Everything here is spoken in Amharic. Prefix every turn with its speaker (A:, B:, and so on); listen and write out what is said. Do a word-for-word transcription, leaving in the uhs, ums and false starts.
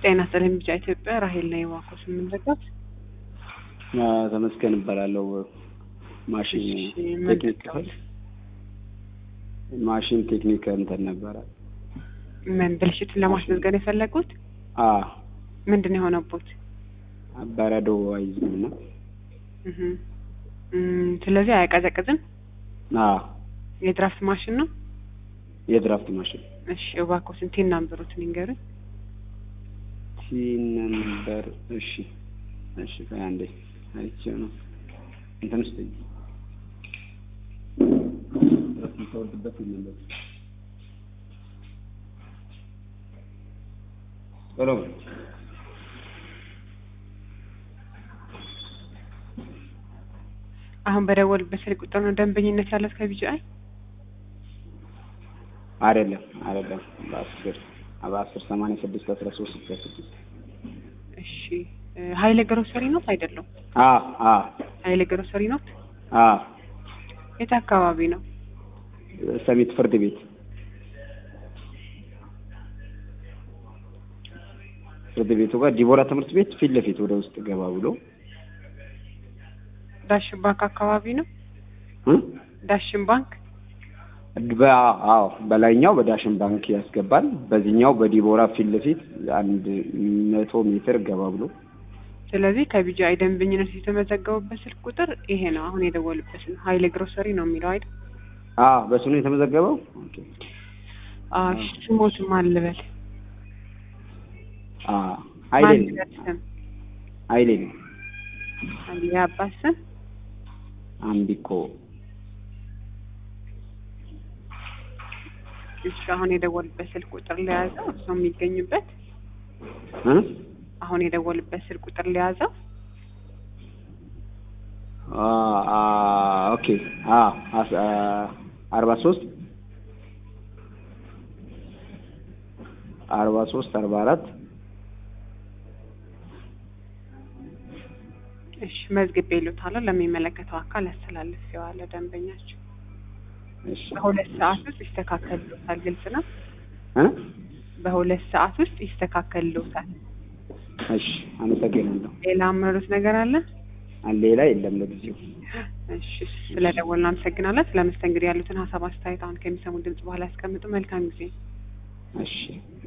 A: ጤና ይስጥልኝ ቢጫ ኢትዮጵያ ራሄል ነኝ ዋቆስ ምን ዘጋት
B: ያ ተመስገን እባላለሁ ማሽን ቴክኒክ ማሽን ቴክኒክ እንትን ነበር
A: ምን ብልሽት ለማስመዝገብ የፈለጉት
B: አ
A: ምንድነው የሆነበት
B: በረዶ አይዝምና
A: እህ እም ስለዚህ አያቀዘቅዝም
B: አ
A: የድራፍት ማሽን ነው
B: የድራፍት ማሽን
A: እሺ እባክዎ ስንት ናምበሩት ንገሩኝ
B: ቲን ነምበር እሺ እሺ አንዴ አይቼው ነው እንትን እስቲ ረፍተውበት ይመለስ ሄሎ
A: አሁን በደወል በስልክ ቁጥር ነው ደንበኝነት ያለት ከቢጂአይ
B: አይደለም አይደለም በአስር አባስር ሰማንያ ስድስት አስራ ሶስት ስድስት
A: እሺ ኃይለ ግሮሰሪ ነው አይደለም
B: አ አ
A: ኃይለ ግሮሰሪ ነው
B: አ
A: የት አካባቢ ነው
B: ሰሚት ፍርድ ቤት ፍርድ ቤቱ ጋር ዲቦራ ትምህርት ቤት ፊት ለፊት ወደ ውስጥ ገባ ብሎ
A: ዳሽን ባንክ አካባቢ ነው
B: እ
A: ዳሽን ባንክ
B: በአው በላይኛው በዳሽን ባንክ ያስገባል በዚህኛው በዲቦራ ፊት ለፊት አንድ መቶ ሜትር ገባ ብሎ
A: ስለዚህ ከቢጂአይ ደንበኝነት የተመዘገበበት ስልክ ቁጥር ይሄ ነው አሁን የደወሉበት ነው ኃይለ ግሮሰሪ ነው የሚለው አይደል
B: አ በሱ ነው የተመዘገበው ኦኬ
A: አ ስሞት ማን ልበል
B: አ አይደል አይደል
A: አሊያ አባሰን
B: አምቢኮ
A: እሺ አሁን የደወሉበት ስልክ ቁጥር ለያዘው እሱ የሚገኝበት
B: እ
A: አሁን የደወሉበት ስልክ ቁጥር ለያዘው
B: አ አ ኦኬ አ አርባ ሶስት አርባ ሶስት አርባ አራት
A: እሺ መዝግቤ ይሉታል ለሚመለከተው አካል ያስተላልፈዋል ደንበኛችሁ
B: እሺ
A: በሁለት ሰዓት ውስጥ ይስተካከልልዎታል ግልጽ ነው
B: እ በሁለት
A: ሰዓት ውስጥ ይስተካከልልዎታል
B: እሺ አመሰግናለሁ
A: ሌላ አመሩት ነገር አለ
B: ሌላ የለም ለጊዜው
A: እሺ ስለደወልን አመሰግናለሁ ስለመስተንግዶ ያሉትን ሐሳብ አስተያየት አሁን ከሚሰሙ ድምጽ በኋላ ያስቀምጡ መልካም ጊዜ
B: እሺ